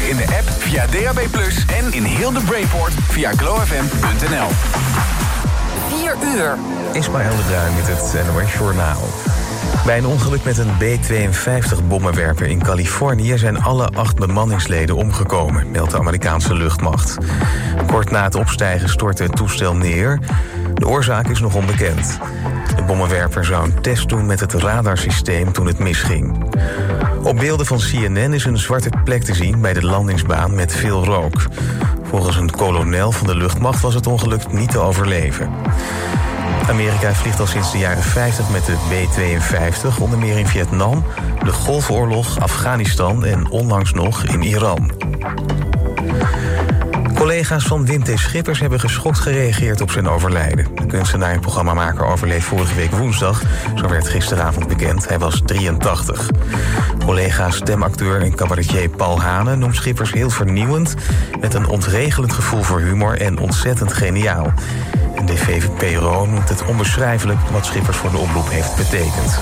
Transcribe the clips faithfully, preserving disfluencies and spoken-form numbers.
in de app, via D A B plus, en in heel de Brainport via glow f m punt n l. vier uur. Ismaël de Bruin met het N O S Journaal. Bij een ongeluk met een B tweeënvijftig-bommenwerper in Californië zijn alle acht bemanningsleden omgekomen, meldt de Amerikaanse luchtmacht. Kort na het opstijgen stortte het toestel neer. De oorzaak is nog onbekend. De bommenwerper zou een test doen met het radarsysteem toen het misging. Op beelden van C N N is een zwarte plek te zien bij de landingsbaan met veel rook. Volgens een kolonel van de luchtmacht was het ongeluk niet te overleven. Amerika vliegt al sinds de jaren vijftig met de B tweeënvijftig, onder meer in Vietnam, de Golfoorlog, Afghanistan en onlangs nog in Iran. Collega's van Wim T. Schippers hebben geschokt gereageerd op zijn overlijden. De kunstenaar en programmamaker overleed vorige week woensdag. Zo werd gisteravond bekend. Hij was drieëntachtig. Collega stemacteur en cabaretier Paul Hane noemt Schippers heel vernieuwend, met een ontregelend gevoel voor humor en ontzettend geniaal. En de V V P R O noemt het onbeschrijfelijk wat Schippers voor de omroep heeft betekend.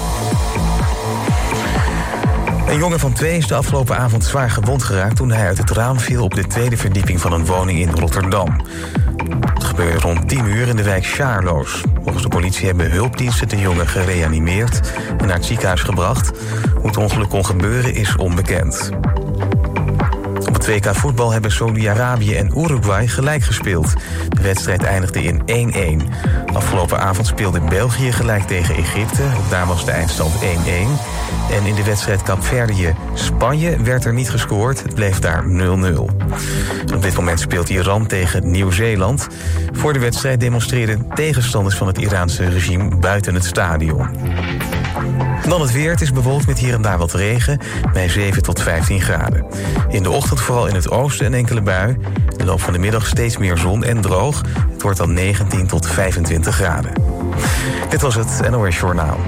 Een jongen van twee is de afgelopen avond zwaar gewond geraakt toen hij uit het raam viel op de tweede verdieping van een woning in Rotterdam. Het gebeurde rond tien uur in de wijk Sjaarloos. Volgens de politie hebben hulpdiensten de jongen gereanimeerd en naar het ziekenhuis gebracht. Hoe het ongeluk kon gebeuren is onbekend. Op het W K voetbal hebben Saudi-Arabië en Uruguay gelijk gespeeld. De wedstrijd eindigde in één-één. Afgelopen avond speelde België gelijk tegen Egypte. Ook daar was de eindstand één-één. En in de wedstrijd Kaapverdië-Spanje werd er niet gescoord. Het bleef daar nul-nul. Op dit moment speelt Iran tegen Nieuw-Zeeland. Voor de wedstrijd demonstreerden tegenstanders van het Iraanse regime buiten het stadion. Dan het weer. Het is bewolkt met hier en daar wat regen bij zeven tot vijftien graden. In de ochtend vooral in het oosten een enkele bui. In de loop van de middag steeds meer zon en droog. Het wordt dan negentien tot vijfentwintig graden. Dit was het N O S Journaal.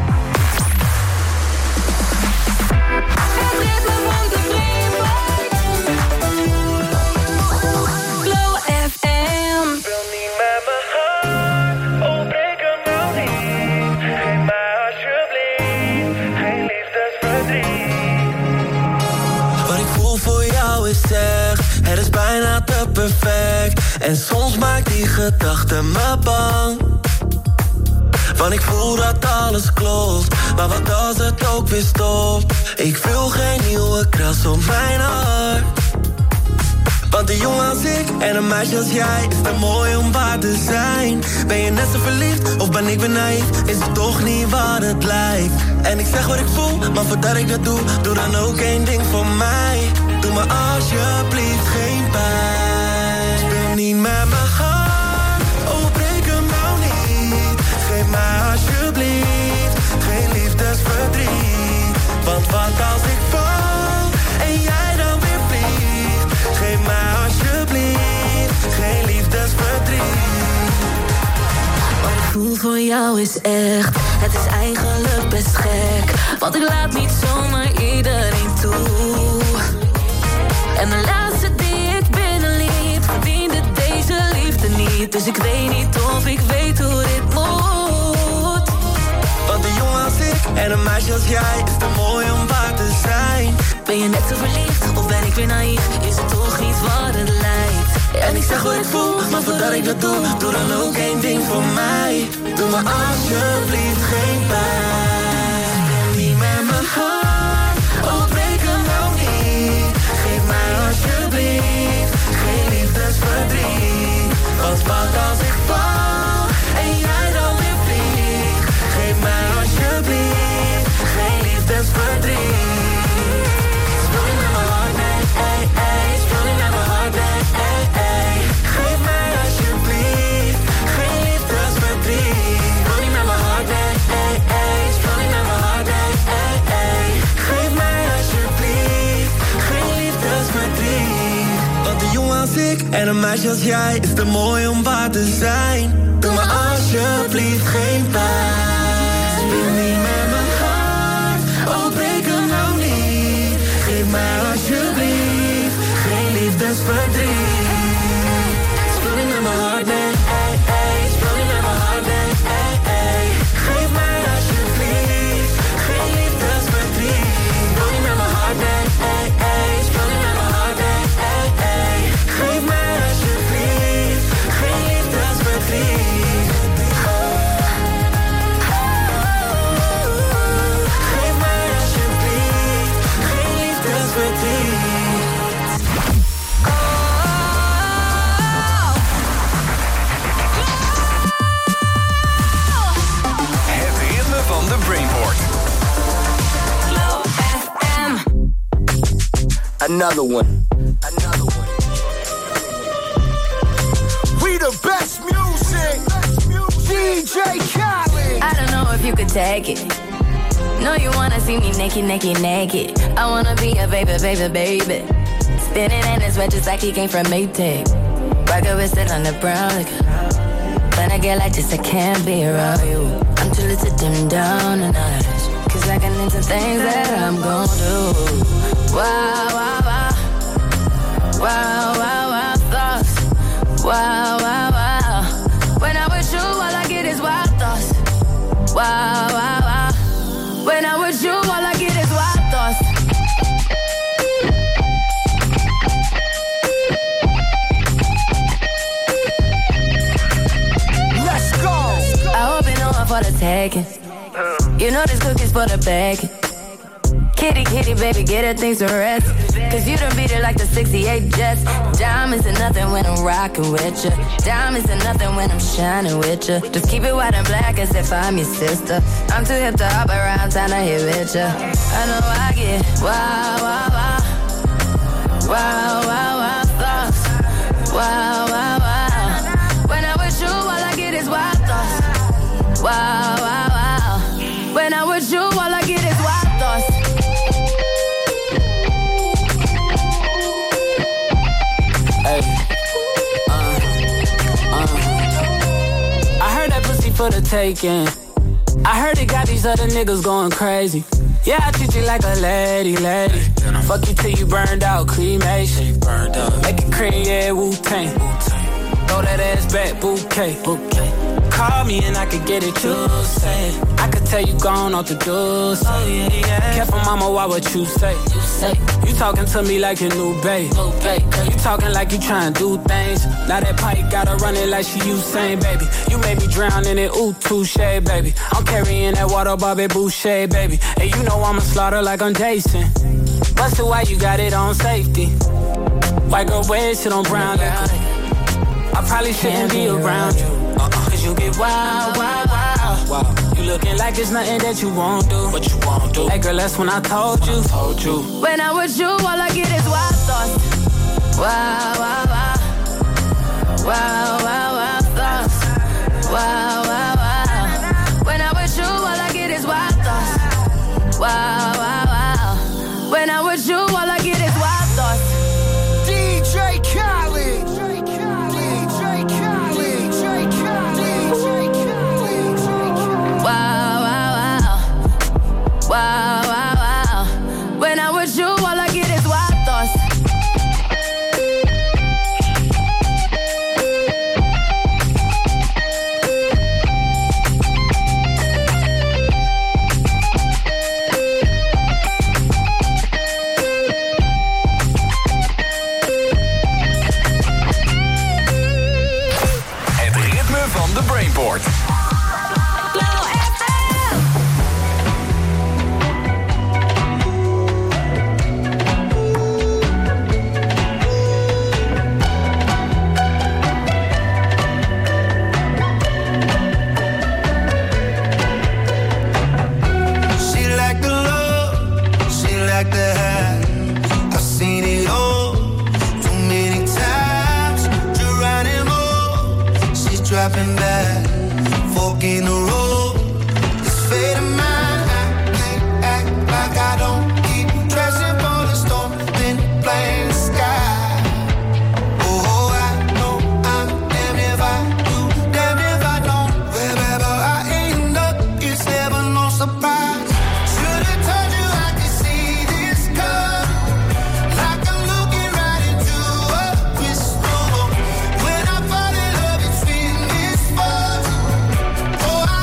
Het is bijna te perfect. En soms maakt die gedachte me bang. Want ik voel dat alles klopt. Maar wat als het ook weer stopt? Ik wil geen nieuwe kras op mijn hart. Want een jongen als ik en een meisje als jij is te mooi om waar te zijn. Ben je net zo verliefd of ben ik weer naïef? Is het toch niet wat het lijkt? En ik zeg wat ik voel, maar voordat ik dat doe, doe dan ook één ding voor mij. Doe me alsjeblieft geen pijn. Speel niet met mijn hart, oh breek hem nou niet. Geef mij alsjeblieft geen liefdesverdriet. Want wat als ik val en jij dan weer vliegt? Geef mij alsjeblieft geen liefdesverdriet. Wat ik voel voor jou is echt. Het is eigenlijk best gek, want ik laat niet zomaar iedereen toe. En de laatste die ik binnenliet verdiende deze liefde niet. Dus ik weet niet of ik weet hoe dit moet. Want een jongen als ik en een meisje als jij is te mooi om waar te zijn. Ben je net zo verliefd of ben ik weer naïef? Is het toch niet wat het lijkt? En ik zeg wat ik voel, maar voordat ik dat doe, doe dan ook één ding voor mij. Doe me alsjeblieft geen pijn. Speel niet met mijn hart, oh breek hem nou niet. Geef mij alsjeblieft geen liefdesverdriet. Want wat als ik val en jij dan weer vliegt? Geef mij alsjeblieft geen liefdesverdriet. Speel niet met mijn hart, nee, ey, ey. Speel niet met mijn hart, nee, ey, ey. Geef mij alsjeblieft geen liefdesverdriet. Speel niet met mijn hart, nee, ey, ey. Speel niet met mijn hart, nee, ey, ey. Geef mij alsjeblieft geen liefdesverdriet. Want een jongen als ik en een meisje als jij is te mooi om waar te zijn. Doe me alsjeblieft geen pijn. Speel niet met mijn hart, oh breek hem nou niet. Geef mij alsjeblieft geen liefdesverdriet. Speel niet met mijn hart, nee, ey, ey. Speel niet met mijn hart, nee, ey, ey. Geef mij alsjeblieft geen liefdesverdriet. Speel niet met mijn hart, nee, ey, ey. Speel niet met mijn hart, nee, ey. Another one. Another one. We the best music. D J Khaled. I don't know if you could take it. No, you wanna see me naked, naked, naked. I wanna be a baby, baby, baby. Spinning in his red just like he came from Maytag. Rocket with it on the brown. Like, when I get like this, I can't be around you. I'm too little to dim down the night. Cause I can into things that I'm gon' do. Wow, wow, wow. Wow, wow, wow, thoughts. Wow, wow, wow. When I'm with you, all I get is wild thoughts. Wow, wow, wow. When I'm with you, all I get is wild thoughts. Let's go. I hope you know I'm for the taking. You know this cookie's for the bag. Kitty, kitty, baby, get her things to rest. Cause you done beat it like the sixty-eight Jets. Diamonds are nothing when I'm rockin' with ya. Diamonds are nothing when I'm shining with ya. Just keep it white and black as if I'm your sister. I'm too hip to hop around, time to hit with ya. I know I get wow, wow, wow. Wow, wow, wow, thoughts. Wow, wow, wow. When I'm with you, all I get is wild thoughts. Wow, wow, wow. When I'm with you, all I get is wild thoughts. Hey, uh, uh. I heard that pussy for the taking. I heard it got these other niggas going crazy. Yeah, I treat you like a lady, lady. Fuck you till you burned out, cremation. Make it cream, yeah, Wu-Tang. Throw that ass back, bouquet. Call me and I could get it, you say. I could tell you gone off the doors. Oh, yeah, yeah. Careful, mama, why what you say? You say. You talking to me like your new babe. You talking like you trying to do things. Now that pipe gotta run it like she Usain, baby. You made me drown in it, ooh, touche, baby. I'm carrying that water, Bobby Boucher, baby. And you know I'ma slaughter like I'm Jason. Busted, why you got it on safety? White girl, wear shit on brown liquor. I probably shouldn't be around you. Cause you get wild, wild, wild, wild. You looking like it's nothing that you won't do. What you won't do. Hey girl, that's when I told you. I told you. When I'm with you, all I get is wild thoughts. Wow, wow, wow. Wow, wow, wow, thoughts. Wow, wow, wow. When I'm with you, all I get is wild thoughts. Wow, wow, wow. When I'm with you, all I get is wild thoughts. D J Khaled. Wow, wow, wow. Wow, wow, wow. When I'm with you, all I get is wild thoughts. Het ritme van de Brainport. Dropping back, fork in the road. It's fate of mine. I can't act like I don't keep dressing for the storm, then playing the sky. Oh, I know I'm damned if I do, damned if I don't. Wherever I end up, it's never no surprise. Should've told you I could see this come, like I'm looking right into a crystal ball. When I fall in love, it's Oh, I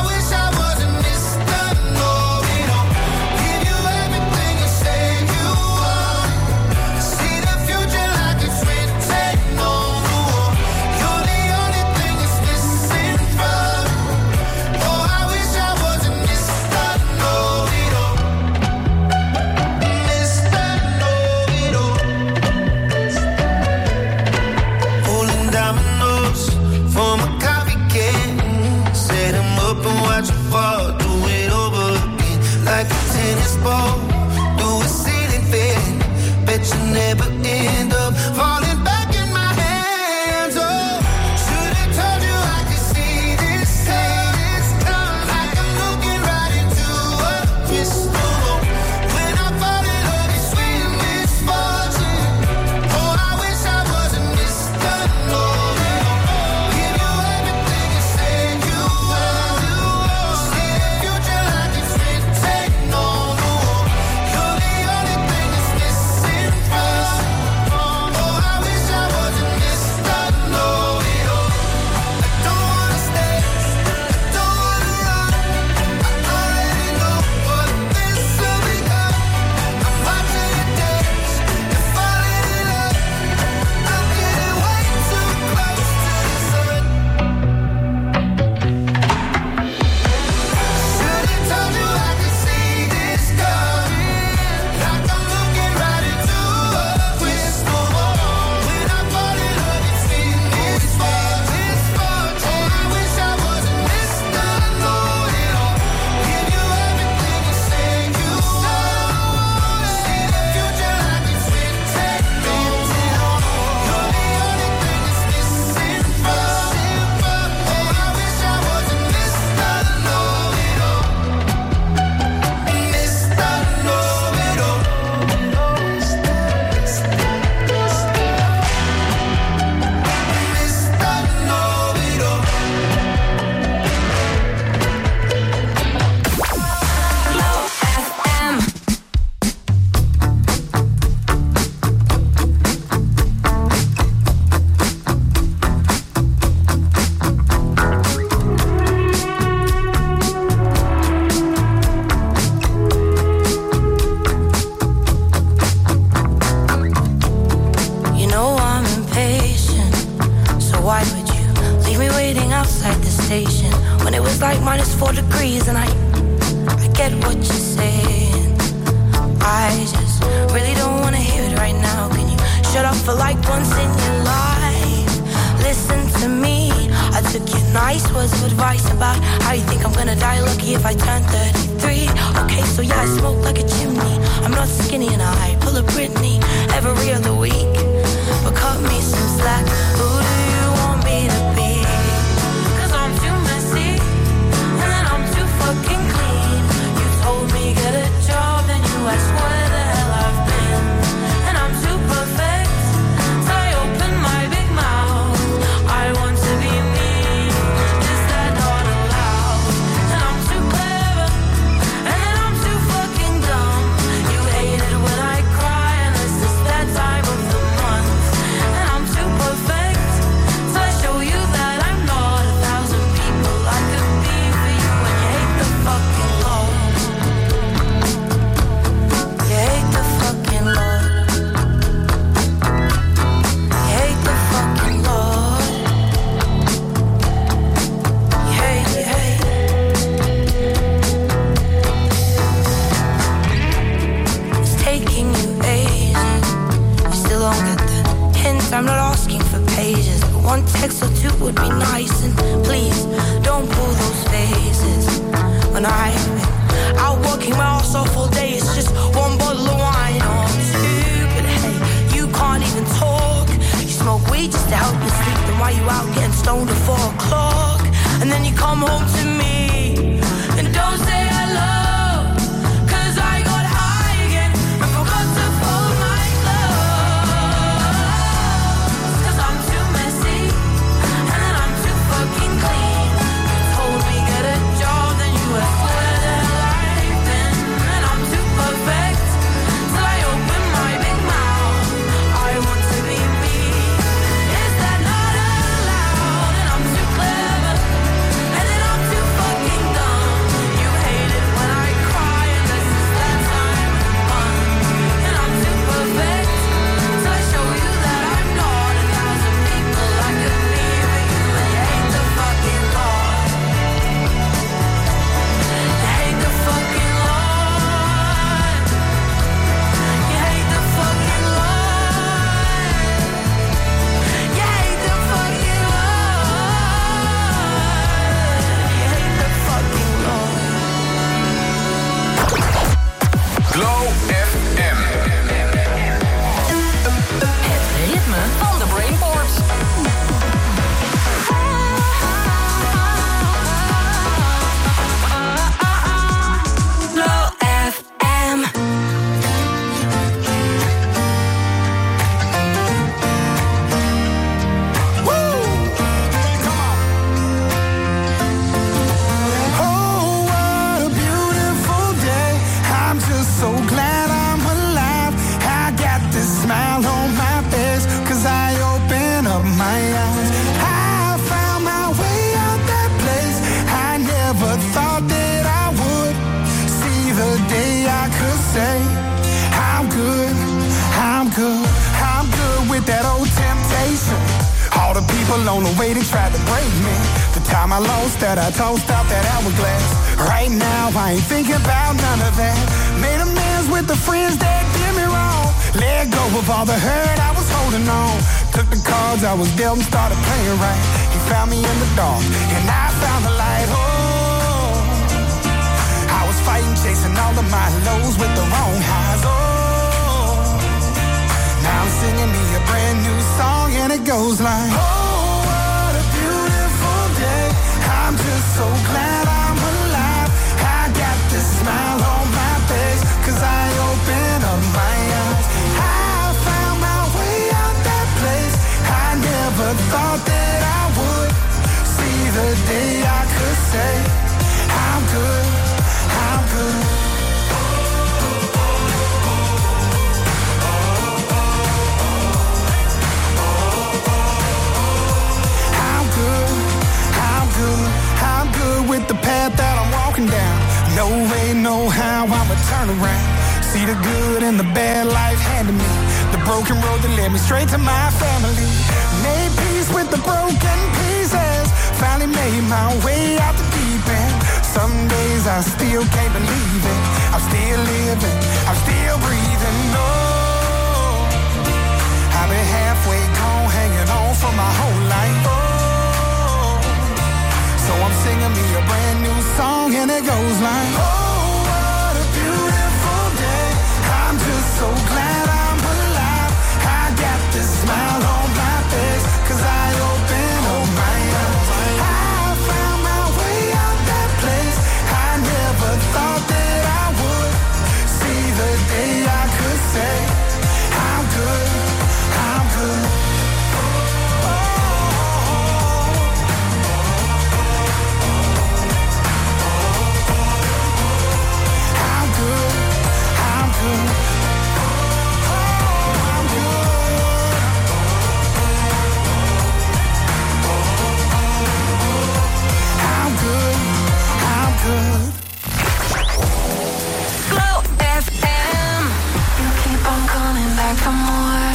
never end up falling back in my hands. Oh, should've told you I could see this, see this coming. Like I'm looking right into a crystal ball. When I fall in love, it's sweet misfortune. Oh, I wish I wasn't Mister Know-It-All. Give you everything you said you would. See the future like it's written on the wall. You're the only thing that's missing from. Oh, I wish I wasn't Mister Know-It-All. I don't wanna stay, I don't wanna run. I already know what this will become. I'm watching you dance, you're falling in love. I'm getting way too close to the sun. Should've told you I could see this coming. Like I'm looking right into a crystal ball. When I fall in love, it's sweet misfortune. Oh, I wish I wasn't Mister Know-It-All. Give you everything you said you would. See the future like it's written on the wall. You're the only thing that's missing from. Oh, I wish I wasn't Mister Know-It-All. Mister Know-It-All. Mister Know-It-All. You know I'm impatient, so why would you leave me waiting outside the station when it was like minus four degrees? And I, I get what you're saying. I just really don't wanna hear it right now. Can you shut up for like once in your life? Listen to me. I took your nice words of advice about how you think I'm gonna die lucky if I turn thirty-three. Okay, so yeah, I smoke like a chimney. I'm not skinny and I pull a Britney every other week. But cut me some slack. Who do you want me to be? Cause I'm too messy and then I'm too fucking clean. You told me get a job, then you asked where the hell I've been. And I'm too perfect, so I open my big mouth. I want to be me. Is that not allowed? And I'm too clever, and then I'm too fucking dumb. You hate it when I cry, and it's just that time of the month. And I'm too perfect, so I show you that I'm not a thousand people I could be for you. And you hate the fucking Lord. You hate the fucking Lord. You hate the fucking Lord. You hate, you hate. It's taking you ages. You still don't get the hint. I'm not asking for pages, but one text or two would be nice. And please don't pull those faces. When I've been out working my ass off all day, it's just one bottle of wine. Oh, I'm stupid. Hey, you can't even talk. You smoke weed just to help you sleep. Then why you out getting stoned at four o'clock? And then you come home to me and don't say hello. Cause I got high again and forgot to fold my clothes. Cause I'm too messy and then I'm too fucking clean. You told me get a job, then you asked where the hell I've been. And I'm too perfect, so I open my big mouth. I want to be me. Is that not allowed? And I'm too clever, and then I'm too fucking people on the way, they tried to break me. The time I lost that, I tossed out that hourglass. Right now, I ain't thinking about none of that. Made amends with the friends that did me wrong. Let go of all the hurt I was holding on. Took the cards I was dealt and started playing right. He found me in the dark, and I found the light. Oh, I was fighting, chasing all of my lows with the wrong highs. Oh, now I'm singing me a brand new song, and it goes like, oh, what a beautiful day. I'm just so glad I'm alive. I got this smile on my face, cause I opened up my eyes. I found my way out that place. I never thought that I would see the day I could say, I'm good, I'm good. I'm good, I'm good, I'm good with the path that I'm walking down. No way, no how, I'ma turn around. See the good and the bad life handed me. The broken road that led me straight to my family. Made peace with the broken pieces. Finally made my way out the deep end. Some days I still can't believe it. I'm still living, I'm still breathing. No, I've been halfway gone, hanging on for my whole life. Oh, so I'm singing me a brand new song, and it goes like, oh, what a beautiful day. I'm just so glad I'm alive. I got this smile on my face, cause I opened up my eyes. I found my way out that place. I never thought that I would see the day I could say, I'm good, I'm good. I'm good, I'm good. I'm good, I'm good. Glow F M. You keep on coming back for more.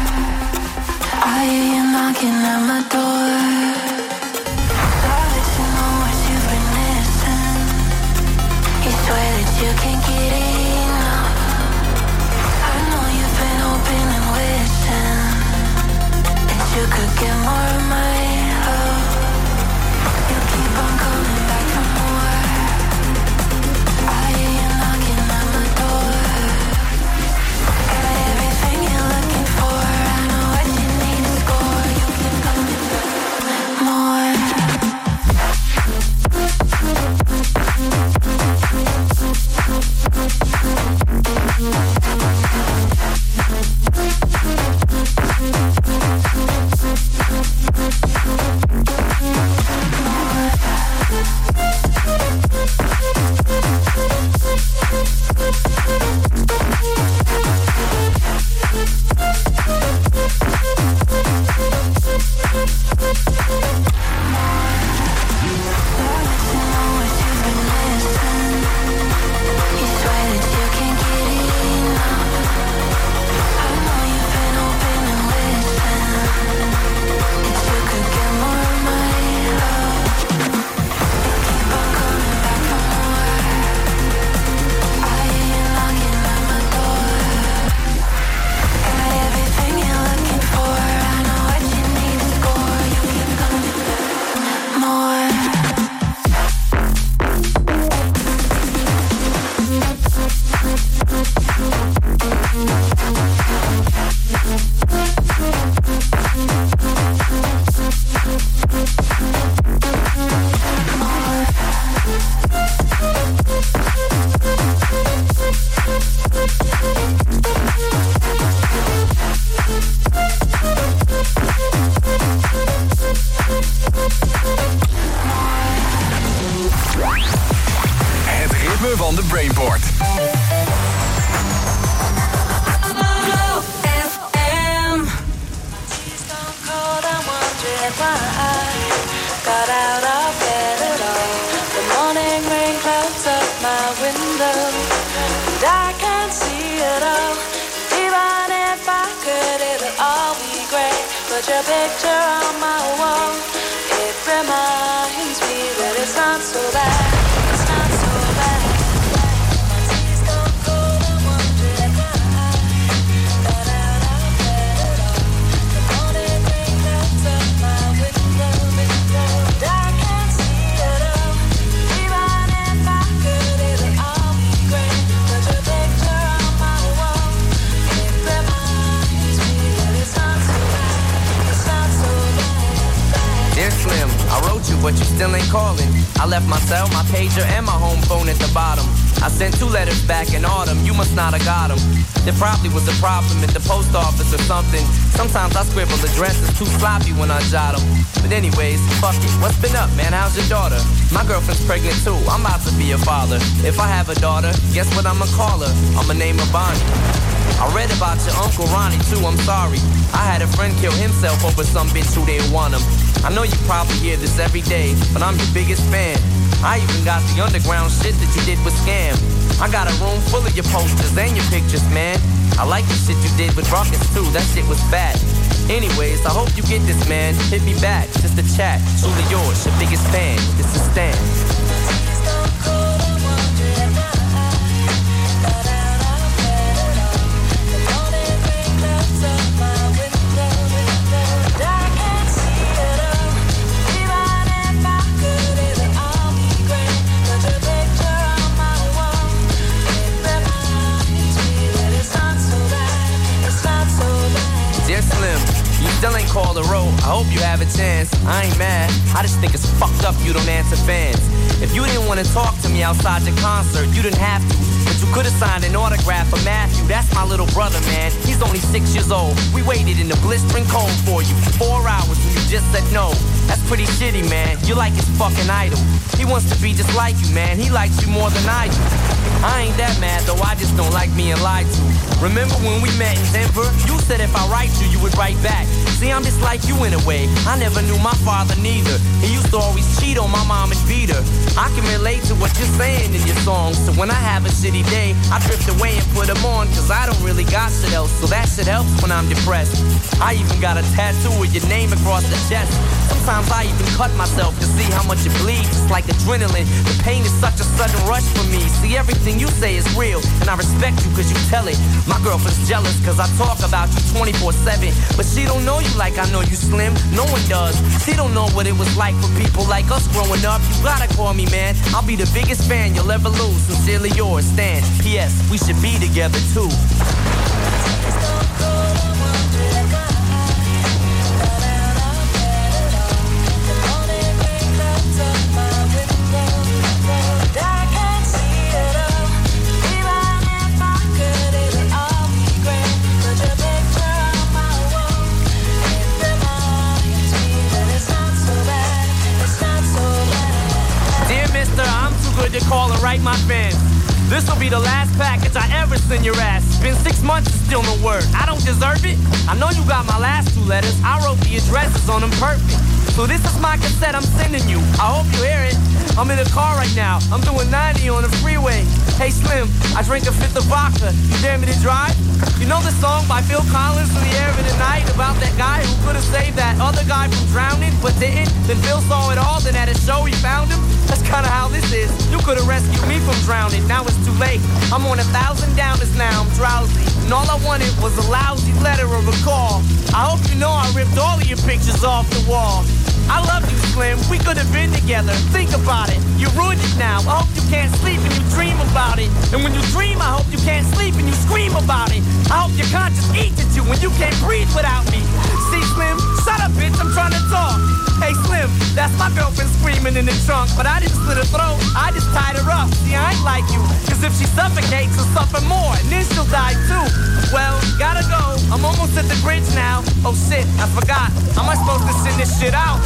I hear you knocking at my door. I'll let you know what you've been missing. You swear that you can't get enough. I know you've been hoping and wishing that you could get more of my love. You keep on coming back for more. I hear you knocking at my door. Got everything you're looking for. I know what you need to score. You keep coming back more. Van de Brainport. Glow F M. Got out of bed at all. The morning rain clouds up my window, and I can't see it all. Even if I could, it'll all be great. Put your picture on my wall. It reminds me that it's not so bad. It's not so bad. My tears don't go to wondering why. That I don't get it all. The morning rain comes up my window, window. And I can't see it all. Even if I could, it'll all be great. Put your picture on my wall. It reminds me that it's not so bad. It's not so bad. Dear Slim, I wrote you, but you still ain't calling. I left my cell, my pager, and my home phone at the bottom. I sent two letters back in autumn, you must not have got them. There probably was a problem at the post office or something. Sometimes I scribble addresses too sloppy when I jot them. But anyways, fuck it, what's been up, man? How's your daughter? My girlfriend's pregnant too, I'm about to be a father. If I have a daughter, guess what I'ma call her? I'ma name her Bonnie. I read about your Uncle Ronnie too, I'm sorry. I had a friend kill himself over some bitch who didn't want him. I know you probably hear this every day, but I'm your biggest fan. I even got the underground shit that you did with Scam. I got a room full of your posters and your pictures, man. I like the shit you did with Rockets too, that shit was bad. Anyways, I hope you get this, man. Hit me back, just a chat. Truly yours, your biggest fan. This is Stan. Dear Slim, you still ain't called a road. I hope you have a chance. I ain't mad. I just think it's fucked up you don't answer fans. If you didn't want to talk to me outside your concert, you didn't have to. But you could have signed an autograph for Matthew. That's my little brother, man. He's only six years old. We waited in the blistering cold for you for four hours and you just said no. That's pretty shitty, man. You're like his fucking idol. He wants to be just like you, man. He likes you more than I do. I ain't that mad, though I just don't like being lied to. Remember when we met in Denver? You said if I write you, you would write back. See, I'm just like you in a way. I never knew my father neither. He used to always cheat on my mom and beat her. I can relate to what you're saying in your songs. So when I have a shitty day, I drift away and put them on. Cause I don't really got shit else. So that shit helps when I'm depressed. I even got a tattoo with your name across the chest. Sometimes I even cut myself to see how much it bleeds. It's like adrenaline. The pain is such a sudden rush for me. See, everything you say is real, and I respect you cause you tell it. My girlfriend's jealous cause I talk about you twenty-four seven. But she don't know you like I know you, Slim. No one does. She don't know what it was like for people like us growing up. You gotta call me, man. I'll be the biggest fan you'll ever lose. Sincerely yours, Stan. P S. We should be together too. To call and write my fans. This will be the last package I ever send your ass. It's been six months and still no word. I don't deserve it. I know you got my last two letters. I wrote the addresses on them perfect. So this is my cassette I'm sending you. I hope you hear it. I'm in the car right now. I'm doing ninety on the freeway. Hey Slim, I drink a fifth of vodka. You dare me to drive? You know the song by Phil Collins, In the Air of the Night, about that guy who could have saved that other guy from drowning, but didn't? Then Phil saw it all, then at a show he found him. That's kinda how this is. You could have rescued me from drowning. Now it's too late. I'm on a thousand downers now. I'm drowsy. And all I wanted was a lousy letter or a call. I hope you know I ripped all of your pictures off the wall. I love you, Slim. We could have been together. Think about it. You ruined it now. I hope you can't sleep and you dream about it. And when you dream, I hope you can't sleep and you scream about it. I hope your conscience eats at you when you can't breathe without me. See, Slim? Shut up, bitch. I'm trying to talk. Hey, Slim, that's my girlfriend screaming in the trunk. But I didn't slit her throat. I just tied her up. See, I ain't like you. Cause if she suffocates, she'll suffer more. And then she'll die too. Well, gotta go. I'm almost at the bridge now. Oh shit, I forgot. How am I supposed to send this shit out?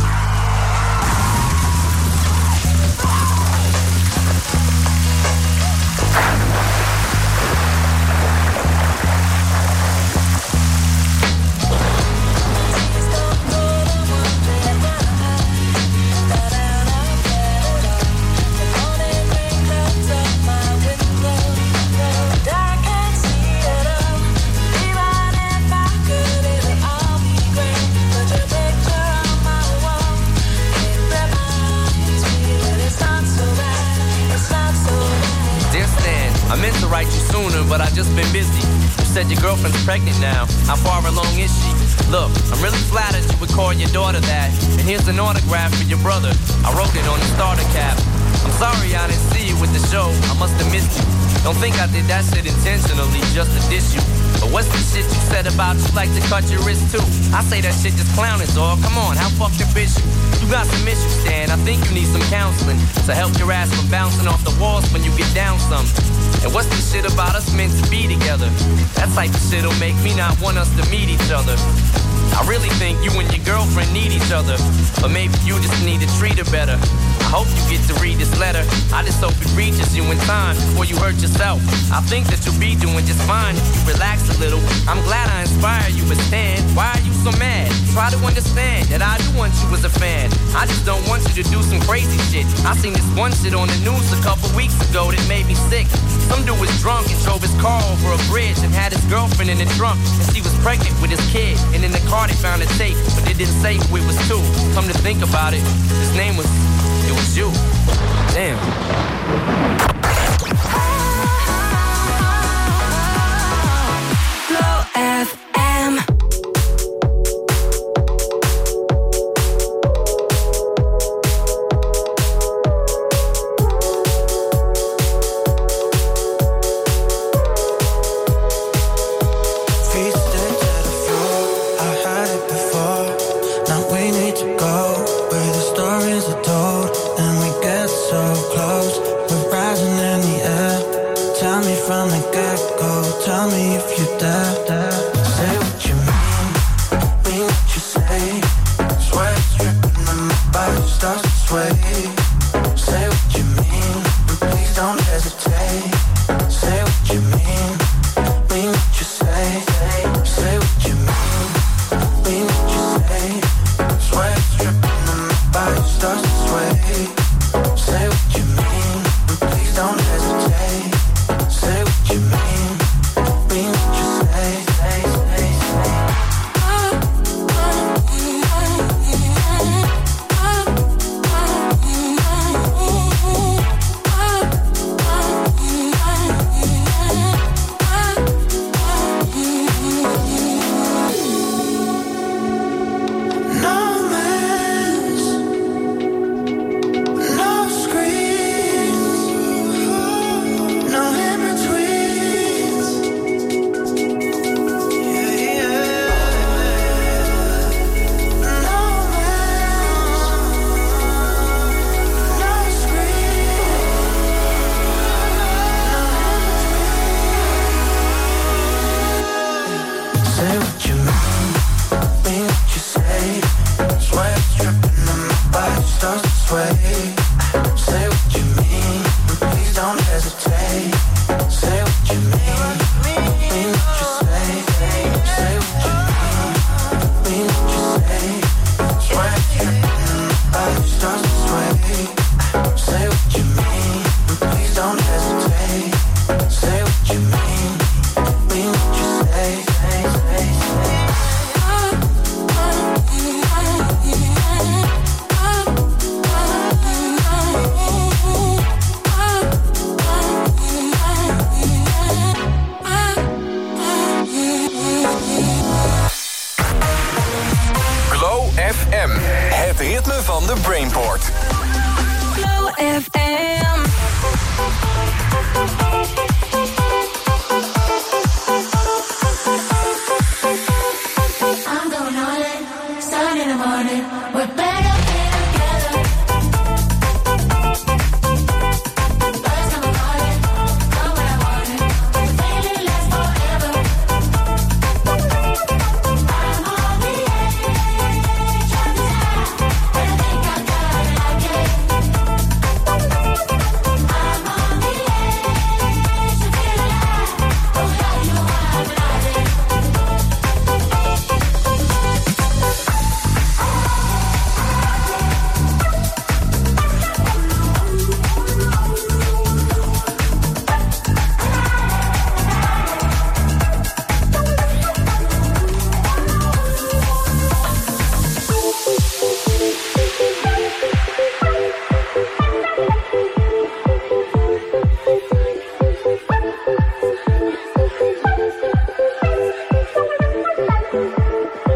But just been busy. You said your girlfriend's pregnant now. How far along is she? Look, I'm really flattered you would call your daughter that. And here's an autograph for your brother. I wrote it on the starter cap. I'm sorry I didn't see you with the show. I must have missed you. Don't think I did that shit intentionally just to diss you. But what's the shit you said about you like to cut your wrist too? I say that shit just clowning, dog. Come on, how fucked up is you? You got some issues, Stan. I think you need some counseling to help your ass from bouncing off the walls when you get down some. And what's the shit about us meant to be together? That type of shit'll make me not want us to meet each other. I really think you and your girlfriend need each other, but maybe you just need to treat her better. I hope you get to read this letter. I just hope it reaches you in time before you hurt yourself. I think that you'll be doing just fine if you relax a little. I'm glad I inspire you, but Stan, why are you so mad? Try to understand that I do want you as a fan. I just don't want you to do some crazy shit. I seen this one shit on the news a couple weeks ago that made me sick. Some dude was drunk and drove his car over a bridge and had his girlfriend in the trunk, and she was pregnant with his kid. And in the car they found a tape, but they didn't say who it was to. Come to think about it, his name was, it was you. Damn. Glow F M.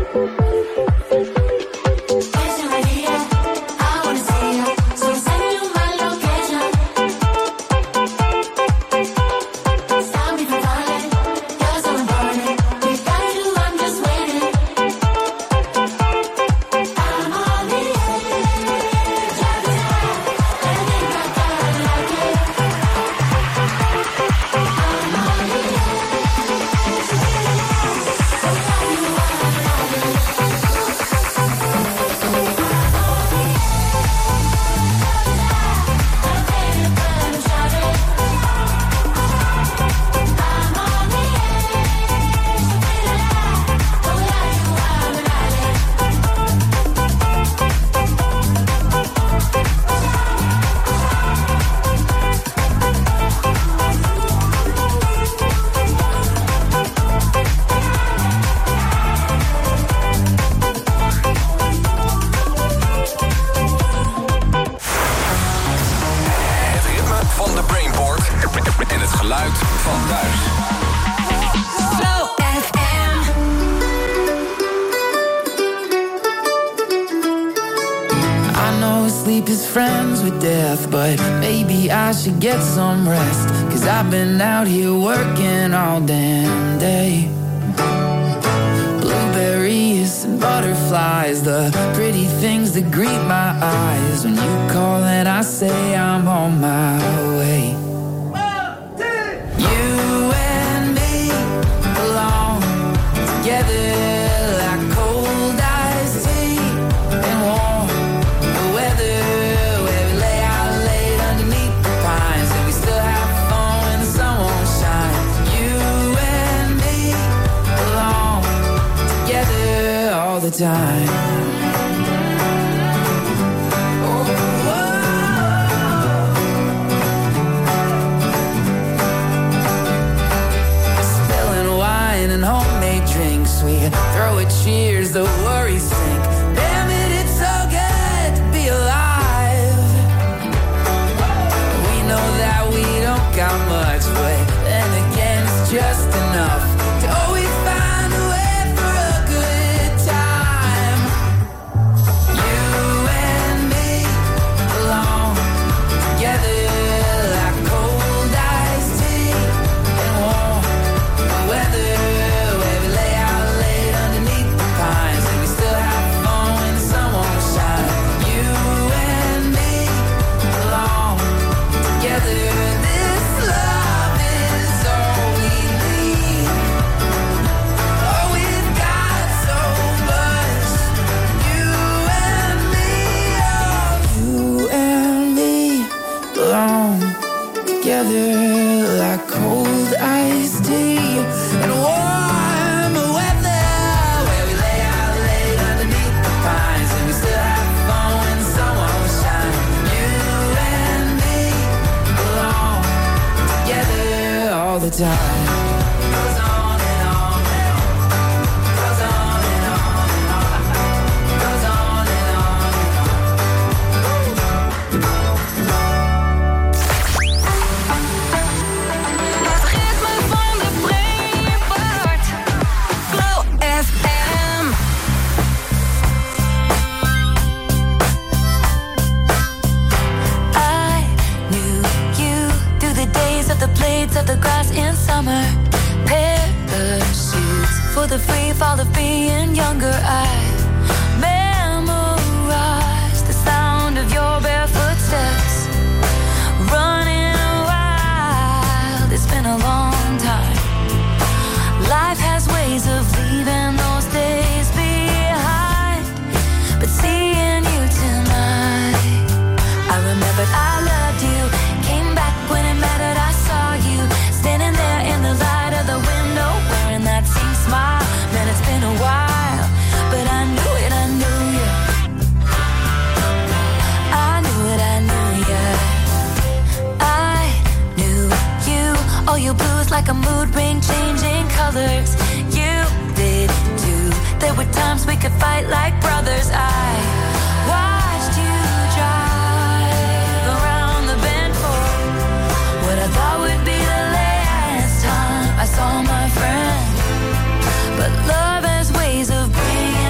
Get some rest, cause I've been out here working all damn day. Blueberries and butterflies, the pretty things that greet my eyes. When you call and I say I'm on my way. You and me belong together like cold iced tea and warm weather. The time. Oh, spilling wine and homemade drinks, we throw a cheers, the worries sink. Damn it, it's so good to be alive. We know that we don't got much, but then again it's just enough to always find a way. Like cold iced tea and warm weather, where we lay out late underneath the pines and we still have fun when the sun won't shine. You and me belong together all the time. Goes on and on and on. Goes on and on and on. Goes on and on and on. Of the grass in summer, parachutes for the free fall of being younger. I memorized the sound of your barefoot steps, running wild. It's been a long time. Life has ways of leaving those days behind, but seeing you tonight, I remembered I loved you. Came back when it mattered. I saw you standing there in the light of the window, wearing that same smile. Man, it's been a while, but I knew it, I knew you. I knew it, I knew you. I knew you. Oh, your blues like a mood ring, changing colors. You did too. There were times we could fight like brothers. I watched you drive around the bend for what I thought would be the last time I saw my friend. But love has ways of bringing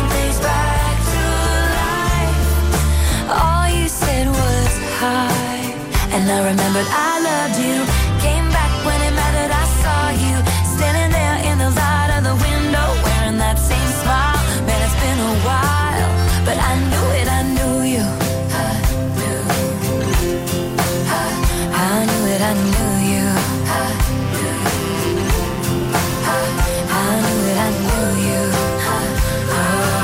remembered I loved you. Came back when it mattered, I saw you standing there in the light of the window, wearing that same smile. Man, it's been a while, but I knew it, I knew you. I knew, I, I knew it, I knew you. I knew, I, I knew it, I knew you. I, oh.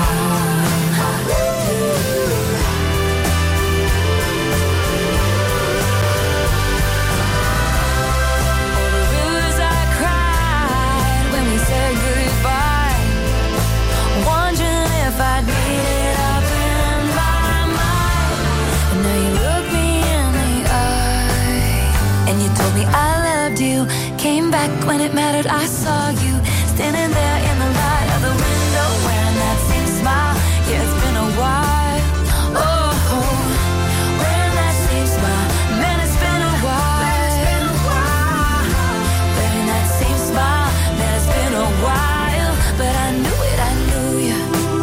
If I'd made it up in my mind, and now you look me in the eye, and you told me I loved you. Came back when it mattered, I saw you standing there in the light of the window, wearing that same smile. Yeah, it's been a while. Oh, wearing that same smile. Man, it's been a while. Wearing that same smile. Man, it's been a while, but I knew it, I knew you.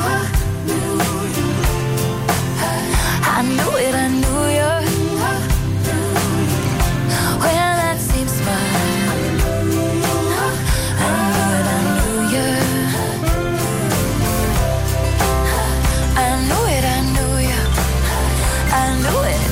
I knew it, I knew you. Well, that same smile. I knew it, I knew you. I knew it, I knew you. I knew it.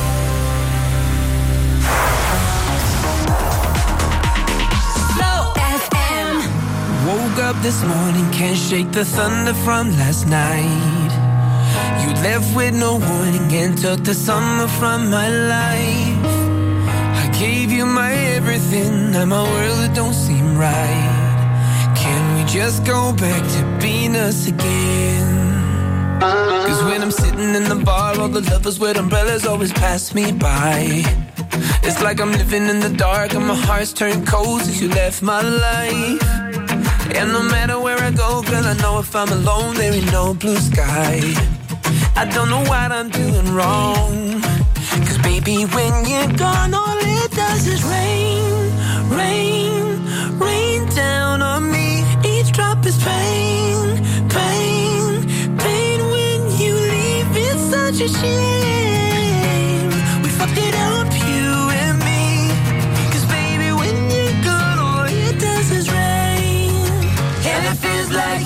Flow F M. Woke up this morning, can't shake the thunder from last night. You left with no warning and took the summer from my life. I gave you my everything, now my world don't seem right. Can we just go back to being us again? Cause when I'm sitting in the bar, all the lovers with umbrellas always pass me by. It's like I'm living in the dark and my heart's turned cold since you left my life. And no matter where I go, girl, I know if I'm alone, there ain't no blue sky. I don't know what I'm doing wrong. Cause baby, when you're gone, all it does is rain, rain, rain down on me. Each drop is pain, pain, pain. When you leave, it's such a shame. We fucked it up, you and me. Cause baby, when you're gone, all it does is rain. And it feels like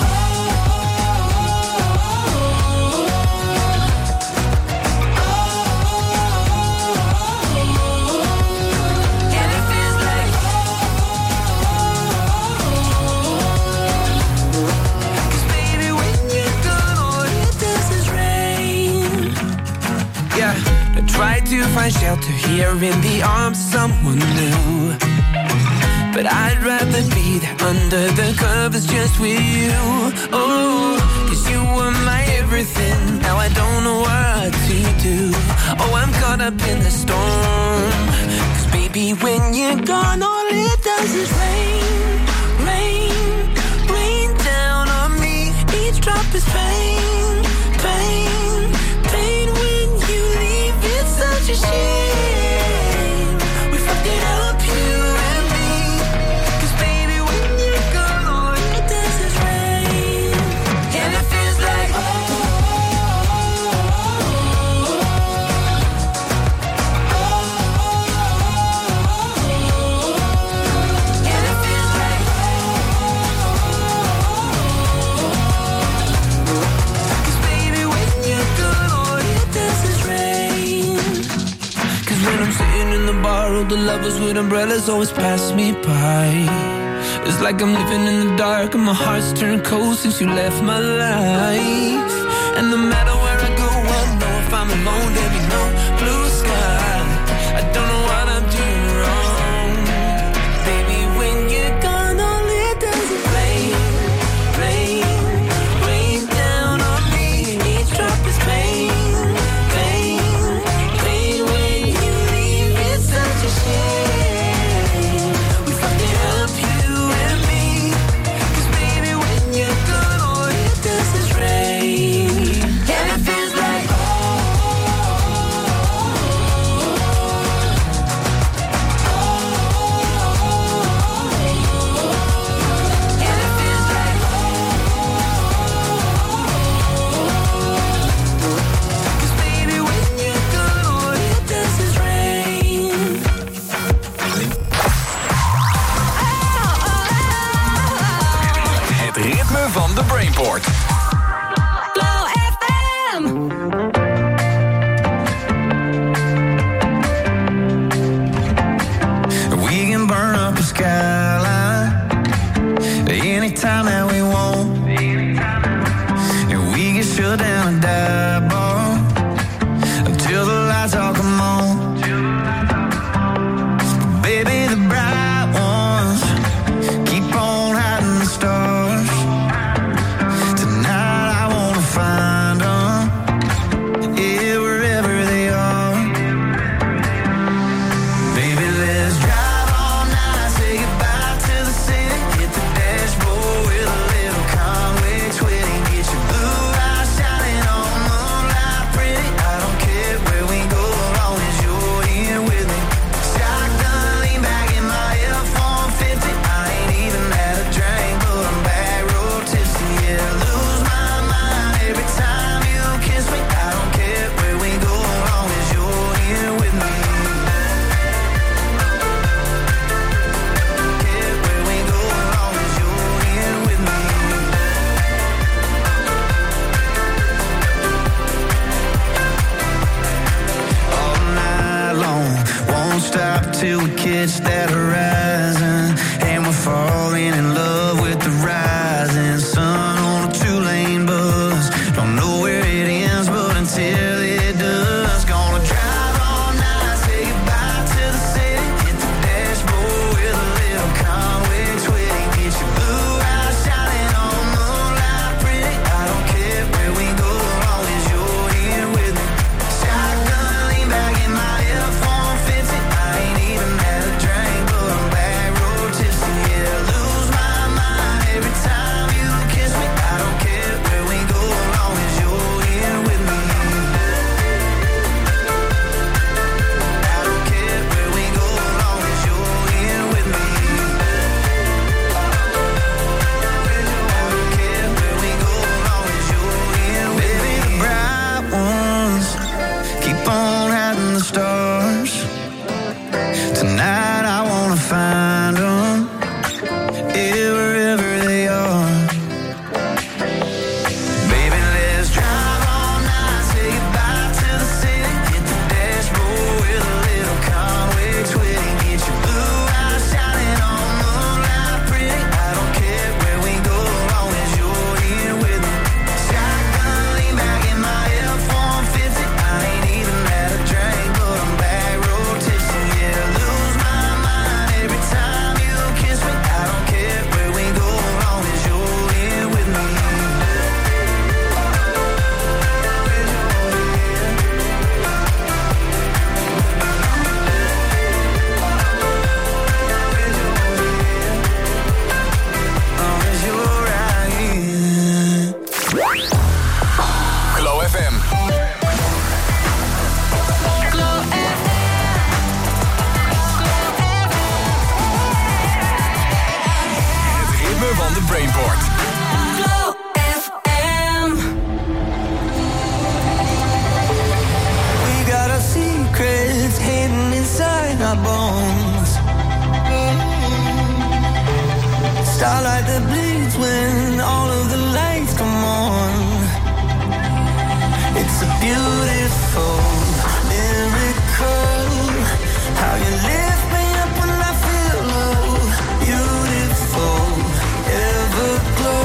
tried to find shelter here in the arms of someone new, but I'd rather be there under the covers just with you. Oh, cause you were my everything, now I don't know what to do. Oh, I'm caught up in the storm. Cause baby, when you're gone, all it does is rain, rain, rain down on me. Each drop is pain, pain, pain. When you leave, it's such a shame. We fucked it up, you and me. Cause baby, when you're gone, all it does is rain. And it feels like oh, oh, oh, oh. And it feels like cause baby, when you're gone, all it does is rain. Cause when I'm sitting in the bar, all the lovers with umbrellas always pass me by. It's like I'm living in the dark and my heart's turned cold since you left my life. And no matter where I go, I know if I'm alone, there'll be no blue sky. I don't know what I'm doing wrong. Baby, when you're gone, all it does is rain, rain, rain down on me. Each drop is pain, pain, pain. When you leave, it's such a shame. We fucked it up, you and me. Cause baby, when you're gone, all it does is rain. And it feels like oh, shut down a dive bar until the lights all come on. Baby, the bright ones keep on hiding the stars. Tonight I wanna find them, yeah, wherever they are. Baby, let's drive all night, say goodbye to the city. Hit the dashboard with a little Conway twitty. Get your blue eyes shining on moonlight pretty. I don't care where we go, as long as you're here with me. Shotgun, lean back in my F one fifty. I ain't even had a drink, but I'm back road tipsy. Yeah, lose my mind every time you kiss me. I don't care where we go, as long as you're here with me. Care where we go, as long as you're here with me. All night long, won't stop till we catch that horizon, and we're falling in love with the rising sun on a two-lane bus. Don't know where it ends, but until it does, gonna drive all night, say goodbye to the city. Hit the dashboard with a little Conway twitty. Get your blue eyes shining on moonlight pretty. I don't care where we go, as long as you're here with me. Shotgun, lean back in my F one fifty. I ain't even had a drink, but I'm back road tipsy. Yeah, lose my mind every time you kiss me. I don't care where we go, as long as you're here with me. I don't care where we go, as long as you're here with me. I don't care where we go, as long as you're here with me. Baby, the bright ones keep on hiding the stars. Tonight I wanna find them, yeah, wherever they are. Baby, let's drive all night, say goodbye to the city. Hit the dashboard with a little Conway twitty. Get your blue eyes shining on moonlight pretty. I don't care where we go, as long as you're here with me. Shotgun, lean back in my F one fifty. I ain't even had a drink, but I'm back road tipsy. Yeah, lose my mind every time you kiss me. I don't care where we go, as long as you're here with me. Long as you're right here. Glow F M. Het ritme van de Brainport. Glow F M. We got our secrets hidden inside our bones. Starlight that bleeds when all of the lights come on. It's a beautiful miracle. How you lift me up when I feel low. Beautiful, ever glow.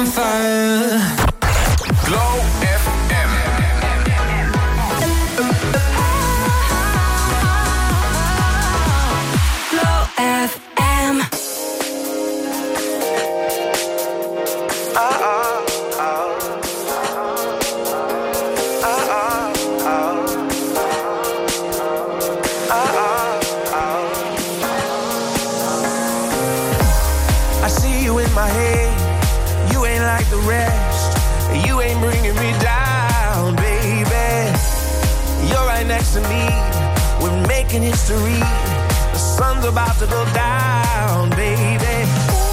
fire. Glow F M. Glow F M. I see you in my head. You ain't like the rest. You ain't bringing me down, baby. You're right next to me. We're making history. The sun's about to go down, baby.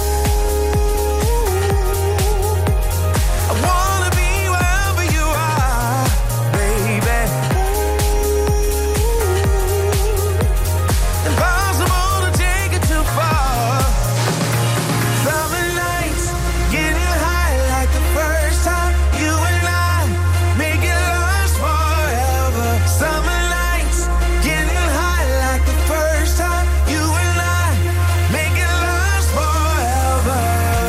I wanna be wherever you are, baby. Impossible to take it too far. Summer nights, getting high like the first time. You and I make it last forever. Summer nights, getting high like the first time. You and I make it last forever.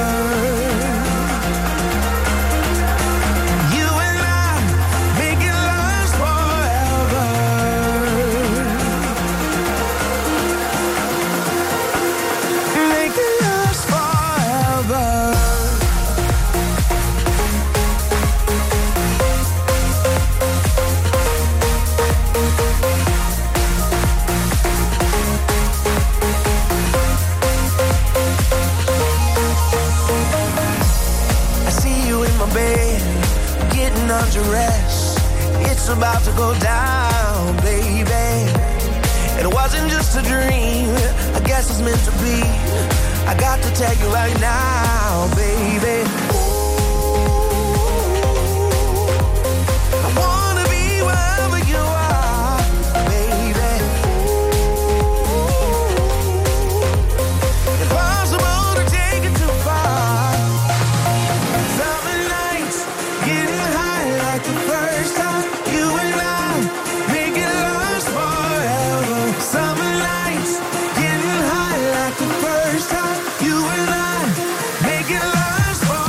You and I make it last forever. Make it last forever. I see you in my bed, getting undressed. It's about to go down, baby. It wasn't just a dream, I guess it's meant to be. I got to tell you right now, baby. I wanna be wherever you are, baby. Impossible to take it too far. Summer nights, getting high like the first time. You and I make it last forever. Summer nights, getting high like the first time. You and I make it last forever.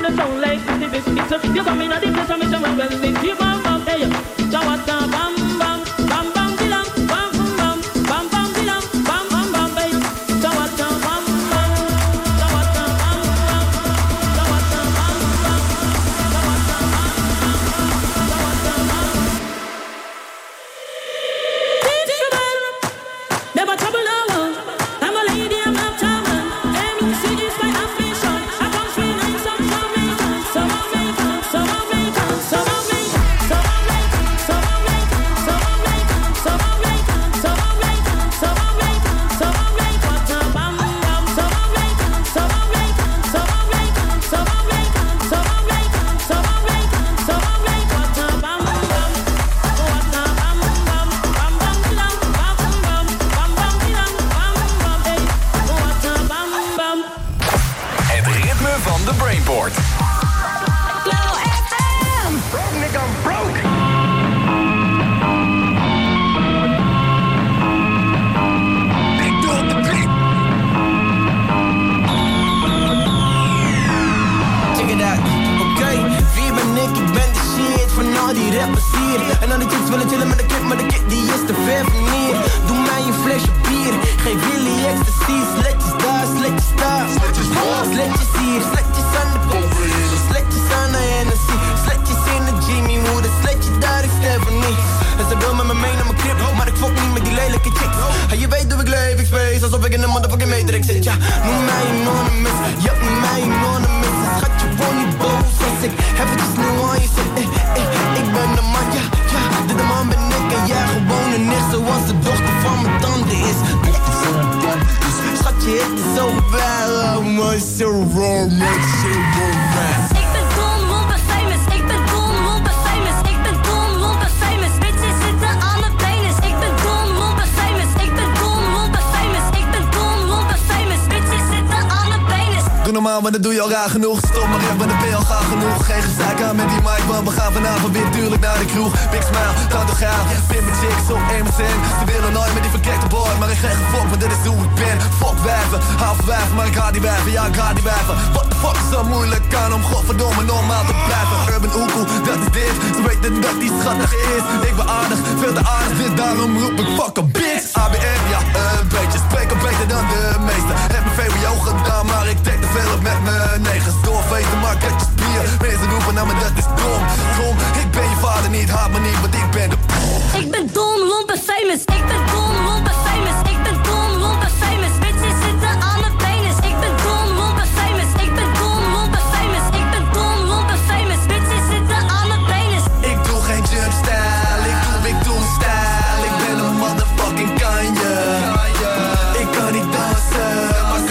and it sound like the biscuits. You come in at the place and me say well, well, this you bam bam, hey, Jawata bam bam, bam bam dilam, bam bam, bam bam dilam, bam bam bam, hey, Jawata bam bam, Jawata bam bam, Jawata bam bam, Jawata bam bam, Jawata bam bam. Teach you better, never trouble no one. I'm a lady, I'm not trouble. M C is my ambition. I come free and some Jamaican, some Jamaican, some Jamaican, some Jamaican, some Jamaican, some Jamaican, some Jamaican, some Jamaican, some Jamaican, some Jamaican, some Jamaican, bam bam, some Jamaican, some Jamaican, some Jamaican, some Jamaican, some Jamaican, some Jamaican, some Jamaican, bam bam, what bam bam, bam bam, dilam, bam bam, bam bam, dilam, bam bam, hey, what bam bam. Het ritme van de Brainport. Glow F M. Broke nigga, I'm broke. Big dog the beat. Check it out, oké, wie ben ik? Ik ben de shit van al die rappers hier. En al die chicks willen chillen met de kip, maar de kid die is te ver van hier. Doe mij een flesje bier, geef jullie ecstasy. Sletjes daar, sletjes daar, sletjes daar, sletjes hier, sletjes aan de kop, sletjes aan de Hennessy, sletjes in de Jimmy moeder, sletje daar, ik Stephanie. En ze wil met me mee naar mijn crib, maar ik fok niet met die lelijke chicks. En je weet hoe ik leef, ik space, alsof ik in een motherfucking matrix zit. Ja, noem mij anonymous, ja, noem mij anonymous. Schatje, word niet boos als ik eventjes nu aan je zit. Eh, eh, ik ben de man, ja, ja, de, de man ben ik en jij gewoon een nicht zoals de dochter van mijn tante is. Schatje, het is zo bad, oh my, so wrong, man, so wrong, man. Ik ben dom, lomp en famous. Ik ben dom, lomp en famous. Ik ben dom, lomp en famous. Bitches zitten aan mijn penis. Ik ben dom, lomp en famous. Ik ben dom, lomp en famous. Ik ben dom, lomp en famous. Bitches zitten aan mijn penis. Doe normaal, maar dat doe je al raar genoeg. Stop maar even, dan ben je al gaaf genoeg. Geen gezeik aan met die mic, want we gaan vanavond weer tuurlijk naar de kroeg. Big smile, tanto gaaf, pin mijn chicks op M S N. Ze willen nooit met die verkekte boy, maar ik geef gefok, want dit is hoe ik ben. Fok wijven, half wijven, maar ik ga die wijven, ja ik ga die wijven. What the fuck is zo moeilijk aan om godverdomme normaal te blijven. Urban Oekoe, dat is dit, ze weten dat die schattig is. Ik ben aardig, veel te aardig, dit daarom roep ik fuck a bitch. A B N, ja een beetje, spreek al beter dan de meesten. Heb mijn V W O gedaan, maar ik denk te veel op met mijn negens. Doorveten, maar ik heb je spier. Mensen roepen naar me, dat is dom. Kom, ik ben je vader niet, haat me niet, want ik ben de... Ik ben dom, lomp en famous. Ik ben dom, lomp en famous.